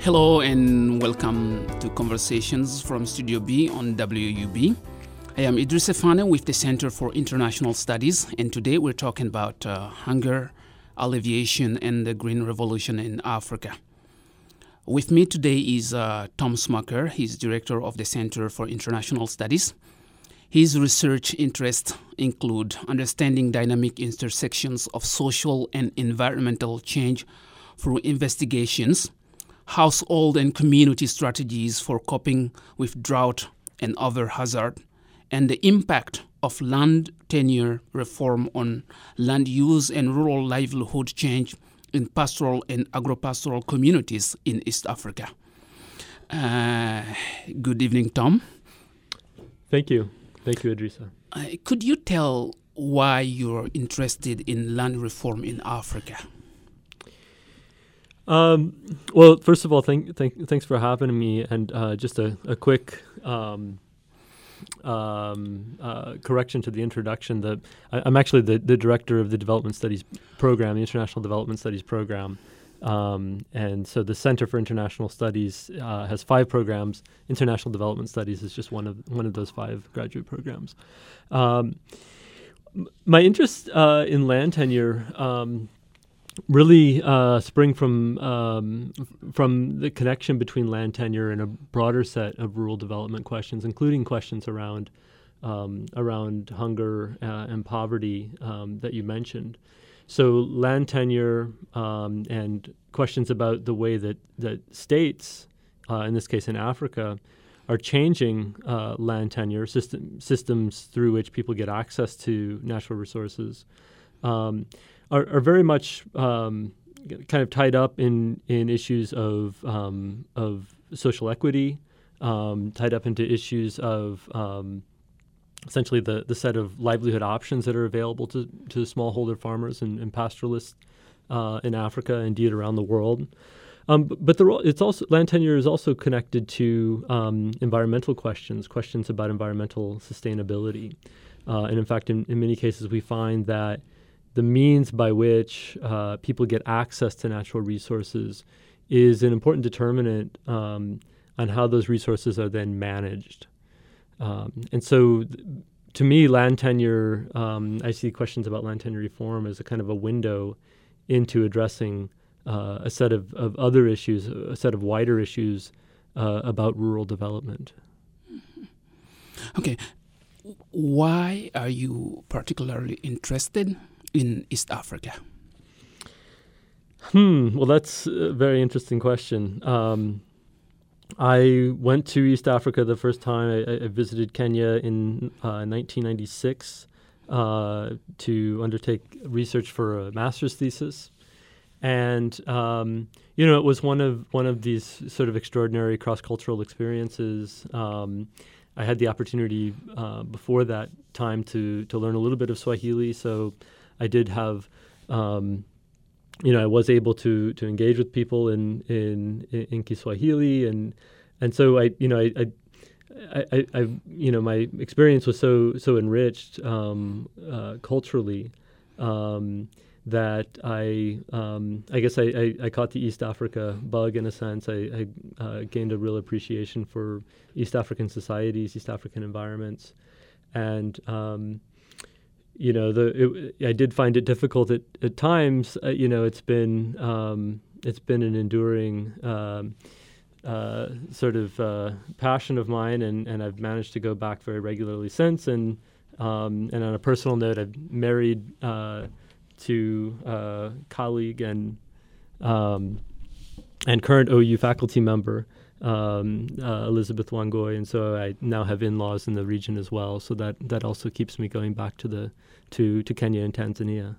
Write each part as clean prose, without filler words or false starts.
Hello and welcome to Conversations from Studio B on WUB. I am Idris Efane with the Center for International Studies, and today we're talking about hunger, alleviation, and the Green Revolution in Africa. With me today is Tom Smucker. He's director of the Center for International Studies. His research interests include understanding dynamic intersections of social and environmental change through investigations, household and community strategies for coping with drought and other hazards, and the impact of land tenure reform on land use and rural livelihood change in pastoral and agropastoral communities in East Africa. Good evening, Tom. Thank you. Thank you, Idrissa. Could you tell why you're interested in land reform in Africa? Well, first of all, thanks for having me. And just a quick correction to the introduction. That I'm actually the director of the Development Studies program, the International Development Studies program. And so the Center for International Studies has 5 programs. International Development Studies is just one of those 5 graduate programs. My interest in land tenure really spring from the connection between land tenure and a broader set of rural development questions, including questions around hunger and poverty that you mentioned. So land tenure and questions about the way that states, in this case in Africa, are changing land tenure systems through which people get access to natural resources are very much kind of tied up in issues of social equity, tied up into issues of essentially the set of livelihood options that are available to smallholder farmers and pastoralists in Africa, indeed around the world. But land tenure is also connected to environmental questions about environmental sustainability. And in fact, in many cases, we find that the means by which people get access to natural resources is an important determinant on how those resources are then managed. And so, to me, land tenure, I see questions about land tenure reform as a kind of a window into addressing a set of other issues, a set of wider issues about rural development. Okay. Why are you particularly interested in East Africa? Well, that's a very interesting question. I went to East Africa the first time. I visited Kenya in 1996 to undertake research for a master's thesis. And, it was one of these sort of extraordinary cross-cultural experiences. I had the opportunity before that time to learn a little bit of Swahili, so I did have, I was able to engage with people in Kiswahili, and so I my experience was so enriched culturally that I guess I caught the East Africa bug in a sense. I gained a real appreciation for East African societies, East African environments, and I did find it difficult at times. It's been an enduring sort of passion of mine, and I've managed to go back very regularly since. And on a personal note, I've married to a colleague and current OU faculty member, Elizabeth Wangoi, and so I now have in-laws in the region as well. So that also keeps me going back to Kenya and Tanzania.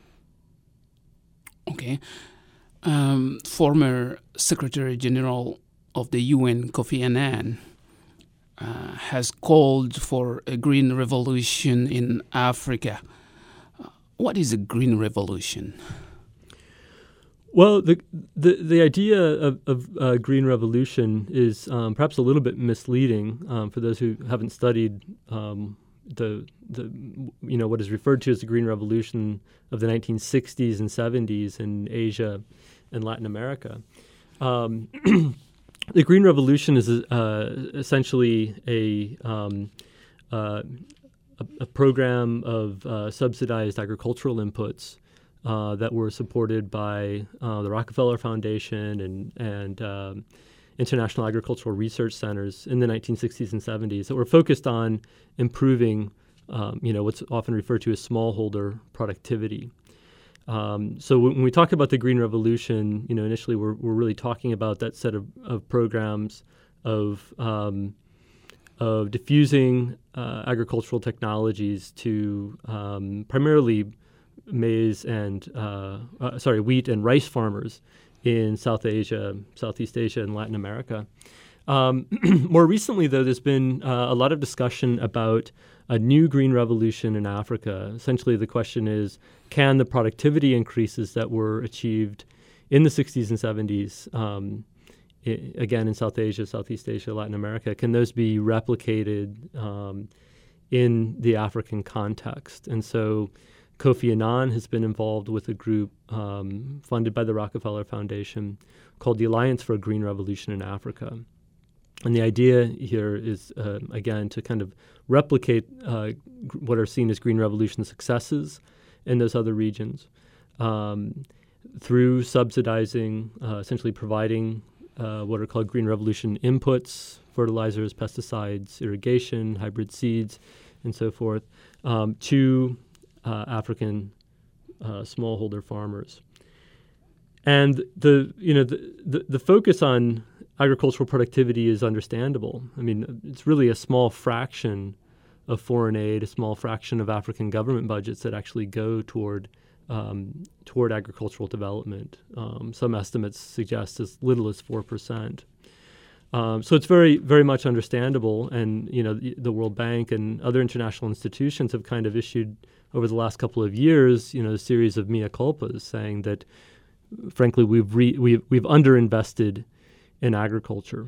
Okay. Former Secretary General of the UN, Kofi Annan, has called for a green revolution in Africa. What is a green revolution? Well, the idea of green revolution is perhaps a little bit misleading for those who haven't studied what is referred to as the green revolution of the 1960s and 70s in Asia and Latin America. The Green Revolution is essentially a program of subsidized agricultural inputs that were supported by the Rockefeller Foundation and international agricultural research centers in the 1960s and 70s that were focused on improving, what's often referred to as smallholder productivity. So when we talk about the Green Revolution, initially we're really talking about that set of programs of diffusing agricultural technologies to primarily wheat and rice farmers in South Asia, Southeast Asia, and Latin America. More recently, though, there's been a lot of discussion about a new green revolution in Africa. Essentially, the question is, can the productivity increases that were achieved in the 60s and 70s, again in South Asia, Southeast Asia, Latin America, can those be replicated in the African context? And so Kofi Annan has been involved with a group funded by the Rockefeller Foundation called the Alliance for a Green Revolution in Africa. And the idea here is, again, to kind of replicate what are seen as Green Revolution successes in those other regions through subsidizing, essentially providing what are called Green Revolution inputs, fertilizers, pesticides, irrigation, hybrid seeds, and so forth, to African smallholder farmers. And the focus on agricultural productivity is understandable. I mean, it's really a small fraction of foreign aid, a small fraction of African government budgets that actually go toward agricultural development. Some estimates suggest as little as 4%. So it's very, very much understandable. And the World Bank and other international institutions have kind of issued over the last couple of years, a series of mea culpas saying that, frankly, we've underinvested in agriculture.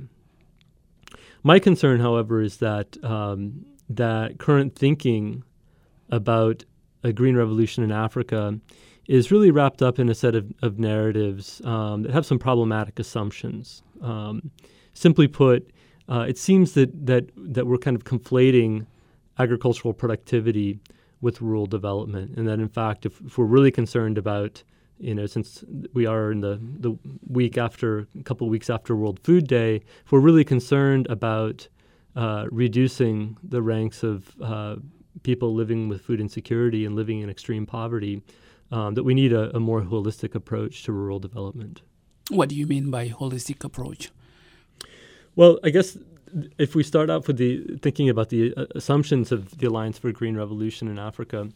My concern, however, is that that current thinking about a green revolution in Africa is really wrapped up in a set of narratives that have some problematic assumptions. Simply put, it seems that we're kind of conflating agricultural productivity with rural development, and that in fact, if we're really concerned about, since we are in the week after, a couple of weeks after World Food Day, if we're really concerned about reducing the ranks of people living with food insecurity and living in extreme poverty, that we need a more holistic approach to rural development. What do you mean by holistic approach? Well, I guess if we start off with thinking about the assumptions of the Alliance for a Green Revolution in Africa,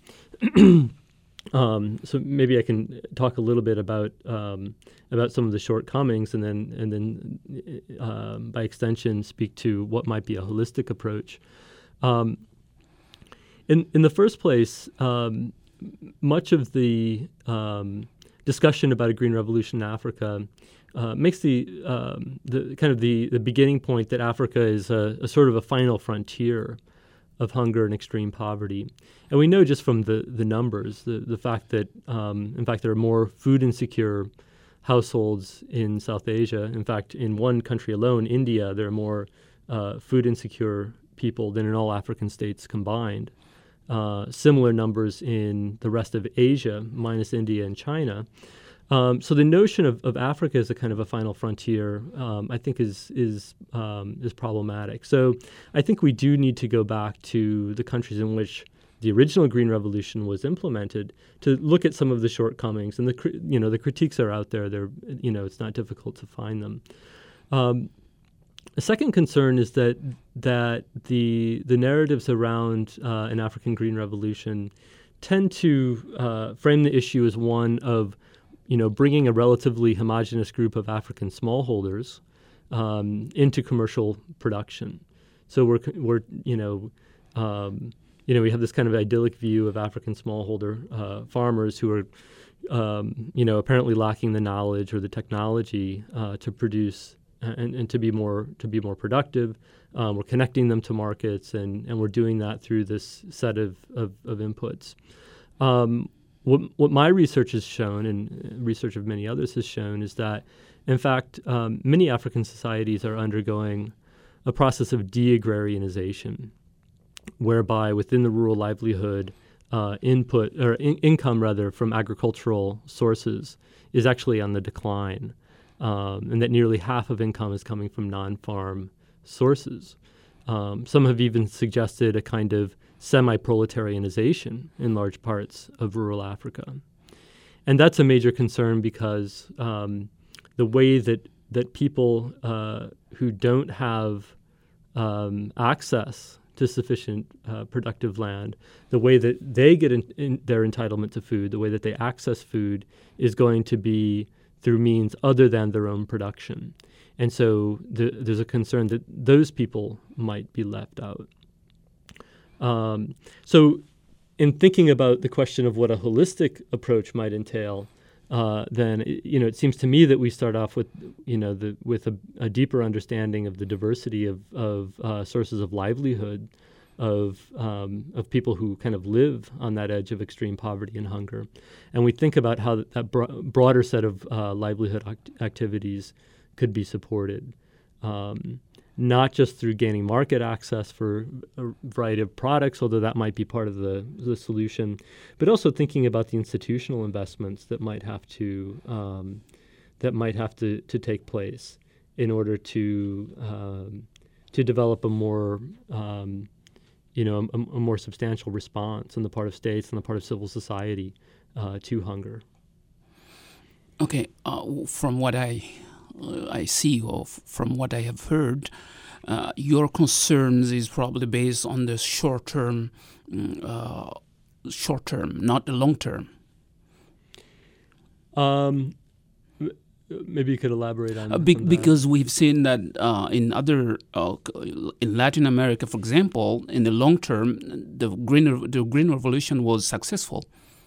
so maybe I can talk a little bit about some of the shortcomings, and then by extension speak to what might be a holistic approach. In the first place, much of the discussion about a green revolution in Africa makes the kind of the beginning point that Africa is a sort of a final frontier of hunger and extreme poverty. And we know just from the numbers, the fact that, in fact, there are more food insecure households in South Asia. In fact, in one country alone, India, there are more food insecure people than in all African states combined. Similar numbers in the rest of Asia, minus India and China. So the notion of Africa as a kind of a final frontier, I think, is problematic. So I think we do need to go back to the countries in which the original Green Revolution was implemented to look at some of the shortcomings, and the critiques are out there. It's not difficult to find them. A second concern is that the narratives around an African Green Revolution tend to frame the issue as one of bringing a relatively homogeneous group of African smallholders into commercial production. So we have this kind of idyllic view of African smallholder farmers who are, apparently lacking the knowledge or the technology to produce and to be more productive. We're connecting them to markets, and we're doing that through this set of inputs. What my research has shown, and research of many others has shown, is that In fact, many African societies are undergoing a process of de-agrarianization, whereby within the rural livelihood, income rather from agricultural sources is actually on the decline, and that nearly half of income is coming from non-farm sources. Some have even suggested a kind of semi-proletarianization in large parts of rural Africa. And that's a major concern because the way that people who don't have access to sufficient productive land, the way that they get in their entitlement to food, the way that they access food is going to be through means other than their own production. And so there's a concern that those people might be left out. So in thinking about the question of what a holistic approach might entail, then it seems to me that we start off with with a deeper understanding of the diversity of sources of livelihood of people who kind of live on that edge of extreme poverty and hunger, and we think about how that broader set of livelihood activities could be supported. Not just through gaining market access for a variety of products, although that might be part of the solution, but also thinking about the institutional investments that might have to take place in order to develop a more a more substantial response on the part of states and the part of civil society to hunger. Okay, from what I see, or from what I have heard, your concerns is probably based on the short term, not the long term. Maybe you could elaborate on that. Because we've seen that in other in Latin America, for example, in the long term, the Green Revolution was successful.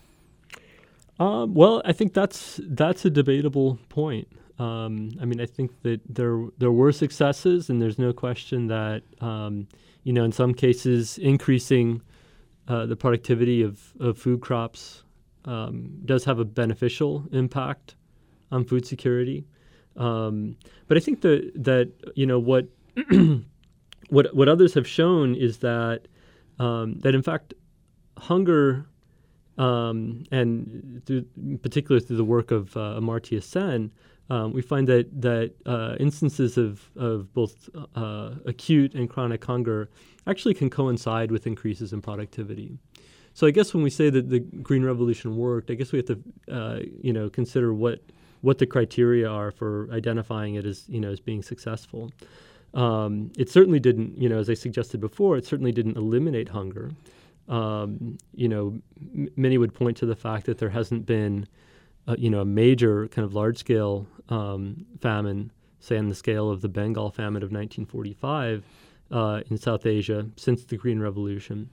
Well, I think that's a debatable point. I think that there were successes, and there's no question that in some cases increasing the productivity of food crops does have a beneficial impact on food security. But I think that what what others have shown is that in fact hunger, and particularly through the work of Amartya Sen, we find that instances of both acute and chronic hunger actually can coincide with increases in productivity. So I guess when we say that the Green Revolution worked, I guess we have to consider what the criteria are for identifying it as being successful. It certainly didn't, as I suggested before, it certainly didn't eliminate hunger. Many would point to the fact that there hasn't been a major kind of large-scale famine, say on the scale of the Bengal famine of 1945 in South Asia since the Green Revolution.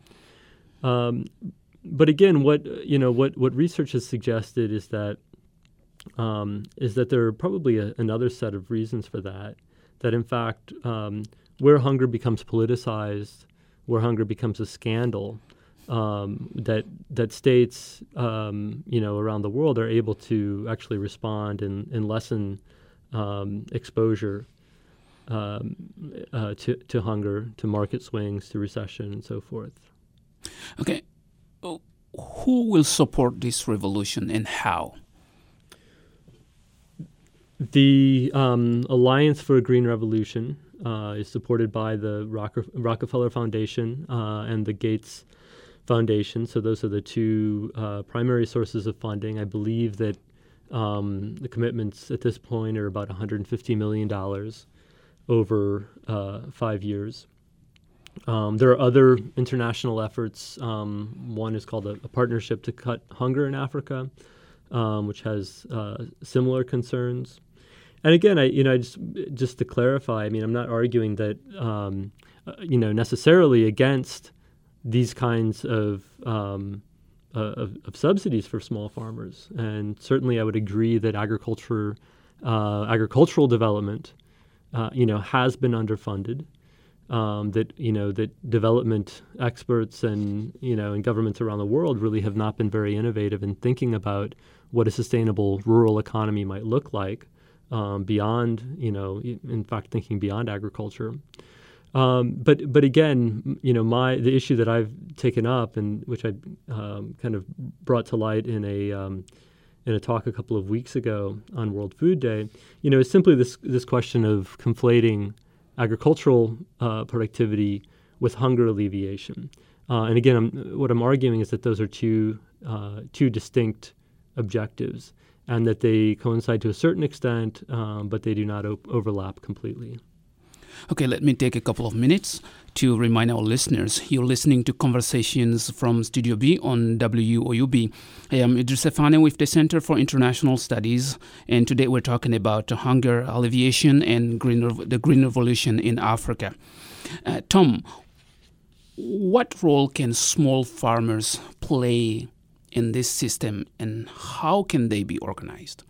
But again, what research has suggested is that there are probably another set of reasons for that. That in fact, where hunger becomes politicized, where hunger becomes a scandal, that states around the world are able to actually respond and lessen exposure to hunger, to market swings, to recession, and so forth. Okay, who will support this revolution and how? The Alliance for a Green Revolution is supported by the Rockefeller Foundation and the Gates Foundation. So those are the two primary sources of funding. I believe that the commitments at this point are about $150 million over 5 years. There are other international efforts. One is called a Partnership to Cut Hunger in Africa, which has similar concerns. And again, I just to clarify, I'm not arguing that necessarily against these kinds of subsidies for small farmers. And certainly, I would agree that agricultural development, has been underfunded. That development experts and governments around the world really have not been very innovative in thinking about what a sustainable rural economy might look like beyond, in fact, thinking beyond agriculture. But again, the issue that I've taken up and which I kind of brought to light in a talk a couple of weeks ago on World Food Day, is simply this question of conflating agricultural productivity with hunger alleviation. And again, what I'm arguing is that those are two distinct objectives, and that they coincide to a certain extent, but they do not overlap completely. Okay, let me take a couple of minutes to remind our listeners. You're listening to Conversations from Studio B on WOUB. I am Idrissa Fane with the Center for International Studies, and today we're talking about hunger alleviation and the Green Revolution in Africa. Tom, what role can small farmers play in this system, and how can they be organized?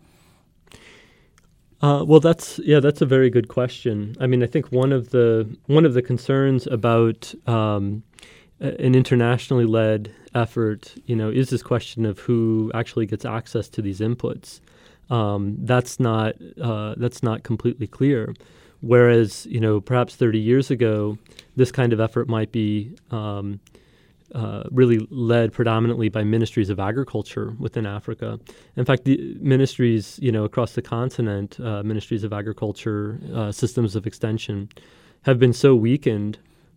Well, that's a very good question. I mean, I think one of the concerns about an internationally led effort, is this question of who actually gets access to these inputs. That's not completely clear. Whereas, perhaps 30 years ago, this kind of effort might be really led predominantly by ministries of agriculture within Africa. In fact, the ministries, across the continent, ministries of agriculture, systems of extension, have been so weakened,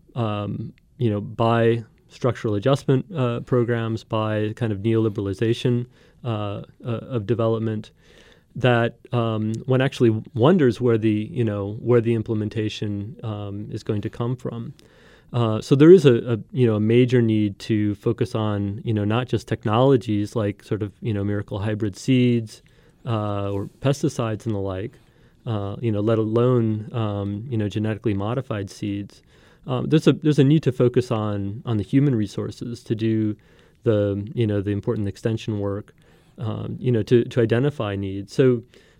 by structural adjustment programs, by kind of neoliberalization of development, that one actually wonders where the implementation is going to come from. So there is a major need to focus on not just technologies like sort of miracle hybrid seeds or pesticides and the like, let alone genetically modified seeds. There's a need to focus on the human resources to do the important extension work, to identify needs. So.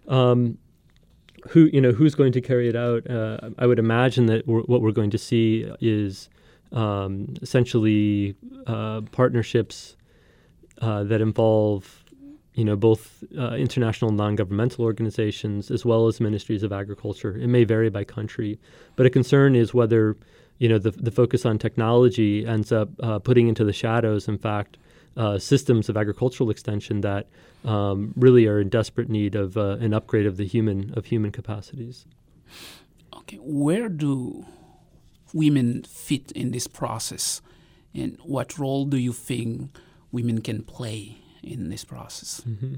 Who's going to carry it out? I would imagine that what we're going to see is essentially partnerships that involve, both international non-governmental organizations as well as ministries of agriculture. It may vary by country, but a concern is whether the focus on technology ends up putting into the shadows, in fact, systems of agricultural extension that really are in desperate need of an upgrade of human capacities. Okay, where do women fit in this process, and what role do you think women can play in this process?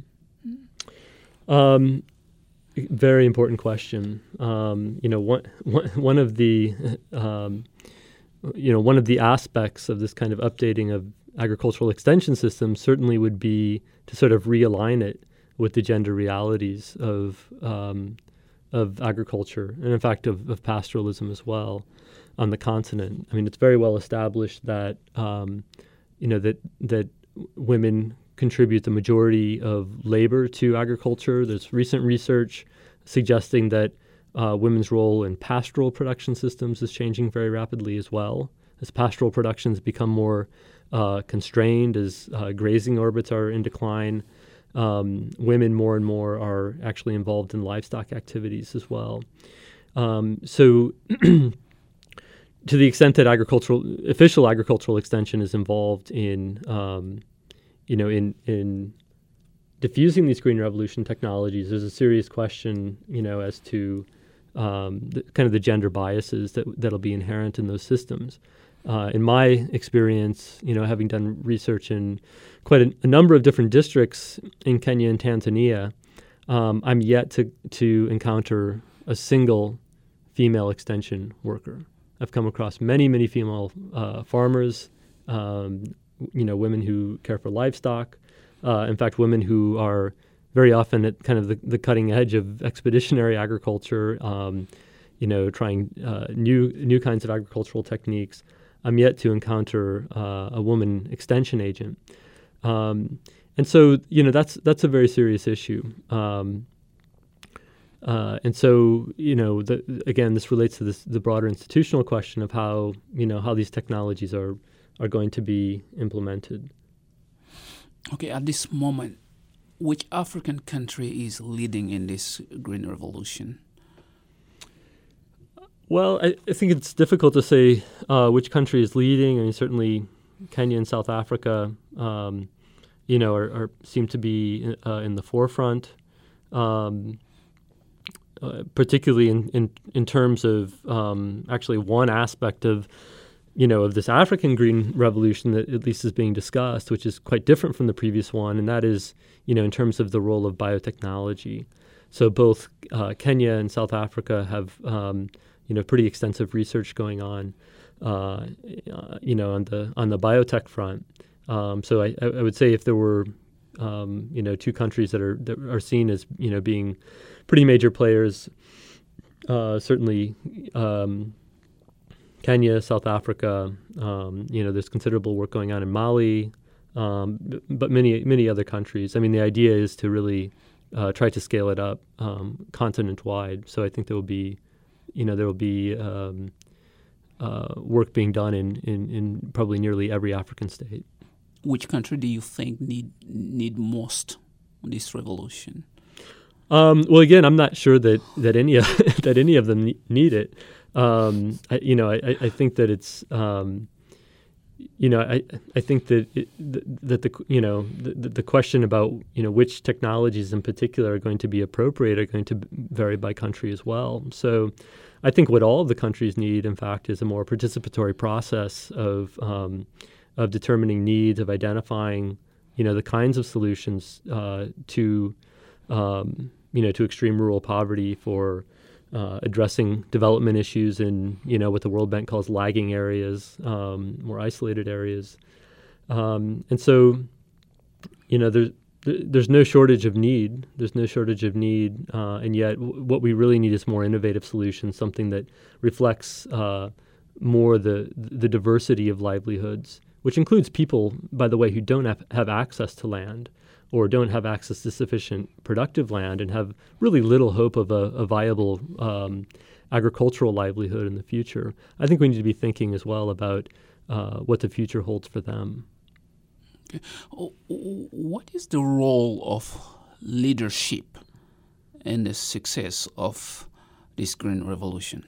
Mm-hmm. Very important question. One of the aspects of this kind of updating of agricultural extension system certainly would be to sort of realign it with the gender realities of agriculture and, in fact, of pastoralism as well on the continent. I mean, it's very well established that that women contribute the majority of labor to agriculture. There's recent research suggesting that women's role in pastoral production systems is changing very rapidly as well, as pastoral productions become more constrained, as grazing orbits are in decline. Women more and more are actually involved in livestock activities as well. So to the extent that official agricultural extension is involved in diffusing these green revolution technologies, there's a serious question, as to the gender biases that'll be inherent in those systems. In my experience, having done research in quite a number of different districts in Kenya and Tanzania, I'm yet to encounter a single female extension worker. I've come across many, many female farmers, women who care for livestock, in fact, women who are very often at kind of the cutting edge of expeditionary agriculture, trying new kinds of agricultural techniques. I'm yet to encounter a woman extension agent. And so, that's a very serious issue. And so, again, this relates to the broader institutional question of how these technologies are going to be implemented. Okay, at this moment, which African country is leading in this green revolution? Well, I think it's difficult to say which country is leading. I mean, certainly Kenya and South Africa, seem to be in the forefront, particularly in terms of actually one aspect of this African green revolution that at least is being discussed, which is quite different from the previous one, and that is, in terms of the role of biotechnology. So both Kenya and South Africa have pretty extensive research going on, on the biotech front. So I would say if there were, two countries that are seen as being pretty major players, certainly Kenya, South Africa. There's considerable work going on in Mali, but many other countries. I mean, the idea is to really try to scale it up continent-wide. So I think there will be work being done in probably nearly every African state. Which country do you think need most this revolution? Well, again, I'm not sure that any of them need it. I think that it's I think that the question about which technologies in particular are going to be appropriate are going to vary by country as well. So I think what all of the countries need, in fact, is a more participatory process of determining needs, of identifying the kinds of solutions to extreme rural poverty, for addressing development issues in what the World Bank calls lagging areas, more isolated areas, and so there's no shortage of need. There's no shortage of need, and yet what we really need is more innovative solutions, something that reflects more the diversity of livelihoods, which includes people, by the way, who don't have access to land, or don't have access to sufficient productive land and have really little hope of a viable agricultural livelihood in the future. I think we need to be thinking as well about what the future holds for them. Okay. What is the role of leadership in the success of this green revolution?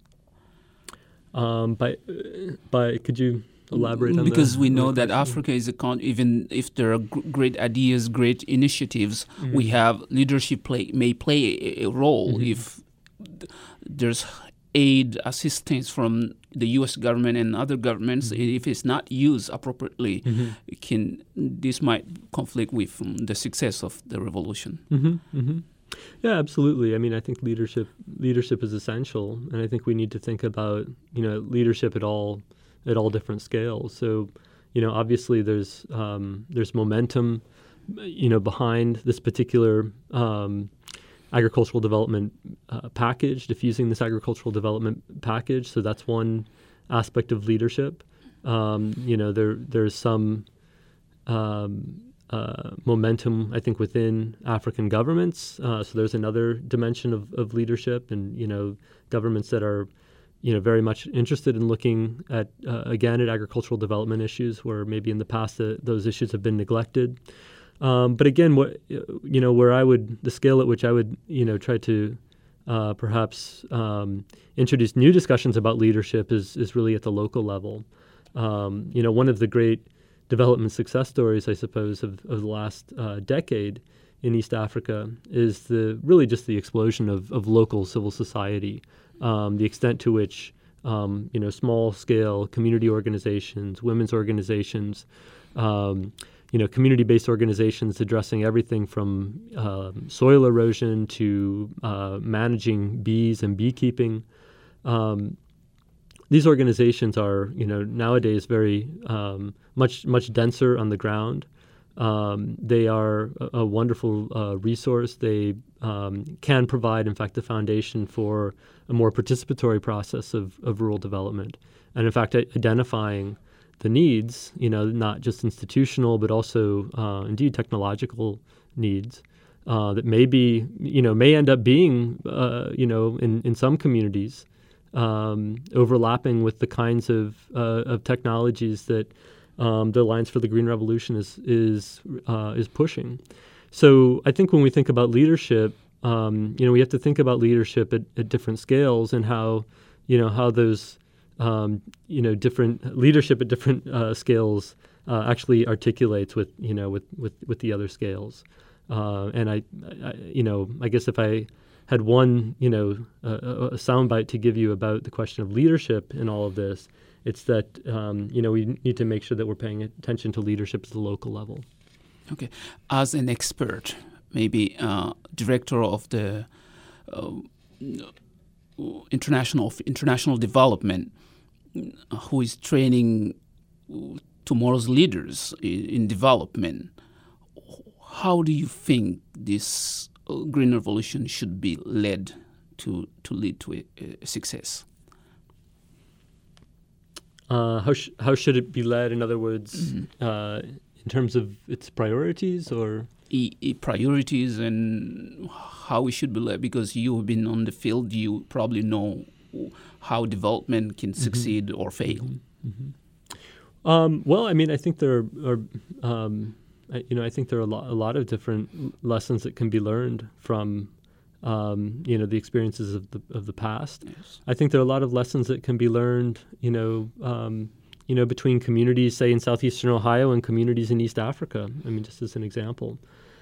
Could you elaborate on because we know that Africa is even if there are great ideas, great initiatives, we have leadership may play a role if there's aid, assistance from the U.S. government and other governments. If it's not used appropriately, this might conflict with the success of the revolution. Yeah, absolutely. I mean, I think leadership is essential, and I think we need to think about leadership at all different scales. So, obviously there's momentum, behind this particular agricultural development package, diffusing this agricultural development package. So that's one aspect of leadership. There's some momentum, I think, within African governments. So there's another dimension of leadership, and governments that are very much interested in looking at agricultural development issues where maybe in the past those issues have been neglected. But again, the scale at which I would try to perhaps introduce new discussions about leadership is really at the local level. One of the great development success stories, I suppose, of the last decade in East Africa is really just the explosion of local civil society. The extent to which small-scale community organizations, women's organizations, community-based organizations addressing everything from soil erosion to managing bees and beekeeping. These organizations are, nowadays very much denser on the ground. They are a wonderful resource. They can provide, in fact, the foundation for a more participatory process of rural development. And in fact, identifying the needs, not just institutional, but also indeed technological needs that may end up being, in some communities, overlapping with the kinds of technologies that the Alliance for the Green Revolution is pushing. So I think when we think about leadership, we have to think about leadership at different scales and how those different leadership at different scales actually articulates with the other scales. And I guess if I had one a soundbite to give you about the question of leadership in all of this, it's that we need to make sure that we're paying attention to leadership at the local level. Okay, as an expert, maybe director of the international development, who is training tomorrow's leaders in development, how do you think this green revolution should be led to lead to a success? How should it be led? In other words, in terms of its priorities, or priorities, and how we should be led? Because you have been on the field, you probably know how development can succeed or fail. Well, I mean, I think there are. I think there are a lot of different lessons that can be learned from, the experiences of the past. Yes. I think there are a lot of lessons that can be learned, between communities, say in southeastern Ohio, and communities in East Africa. I mean, just as an example,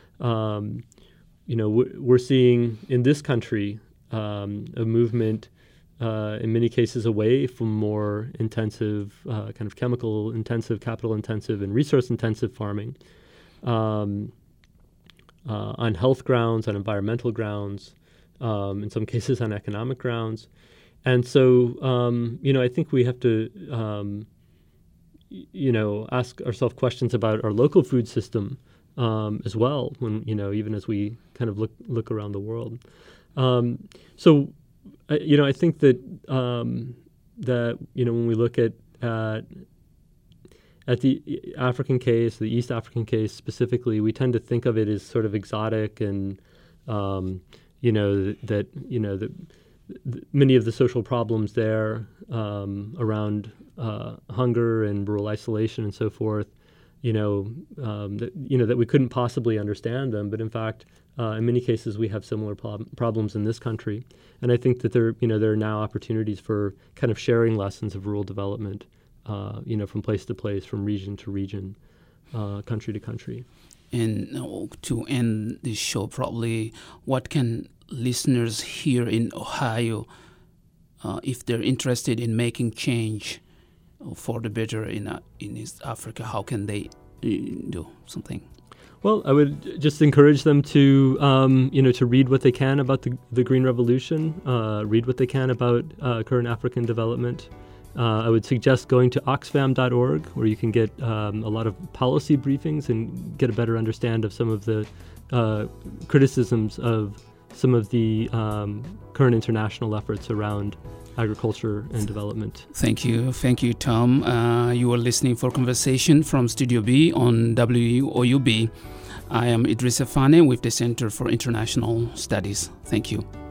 we're seeing in this country a movement, in many cases, away from more intensive, kind of chemical-intensive, capital-intensive, and resource-intensive farming. On health grounds, on environmental grounds, in some cases on economic grounds. And so, I think we have to, ask ourselves questions about our local food system as well, when, even as we kind of look around the world. I think that, when we look at the African case, the East African case specifically, we tend to think of it as sort of exotic, and that many of the social problems there around hunger and rural isolation and so forth, that we couldn't possibly understand them. But in fact, in many cases, we have similar problems in this country, and I think that there are now opportunities for kind of sharing lessons of rural development. From place to place, from region to region, country to country. And to end this show, probably, what can listeners here in Ohio, if they're interested in making change for the better in East Africa, how can they do something? Well, I would just encourage them to, to read what they can about the Green Revolution, read what they can about current African development. I would suggest going to oxfam.org, where you can get a lot of policy briefings and get a better understand of some of the criticisms of some of the current international efforts around agriculture and development. Thank you, Tom. You are listening for Conversation from Studio B on WOUB. I am Idrissa Fane with the Center for International Studies. Thank you.